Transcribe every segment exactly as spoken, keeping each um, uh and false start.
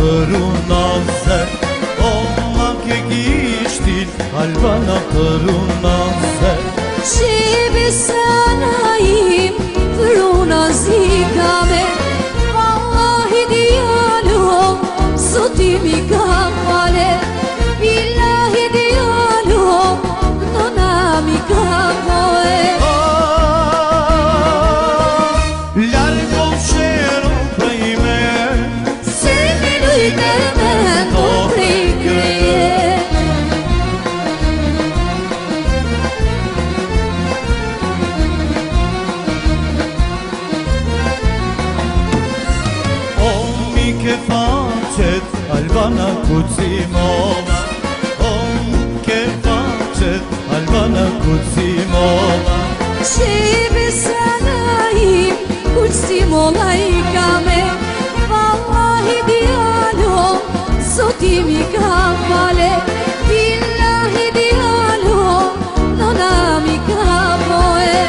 hırunazze Olmak egiştin kalbana hırunazze Şibi sanayim hırunazikame Vallahi diyalum sutimi kamale Billahi diyalum nonami kamoe Largo šero prime Sevilujte men dobri greje Omi ke facet albana kucimova Om ke facet albana kucimova Şibi sanayim uçsim olaykame Vallahi diyalum sutimi kamale Billahi diyalum nonami kamoe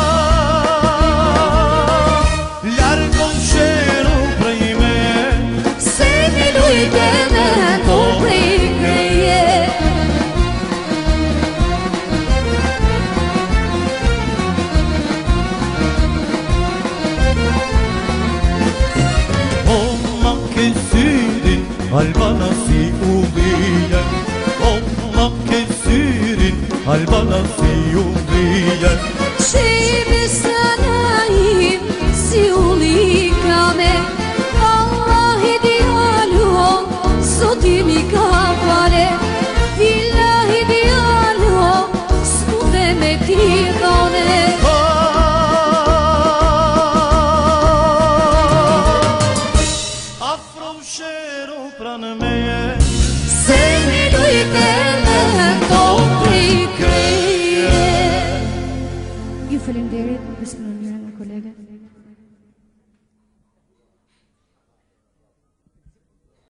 Largo šero prime Sevilujte men dobri greje Olmak kesirin albana si ubiyen Olmak kesirin albana si ubiyen Şibi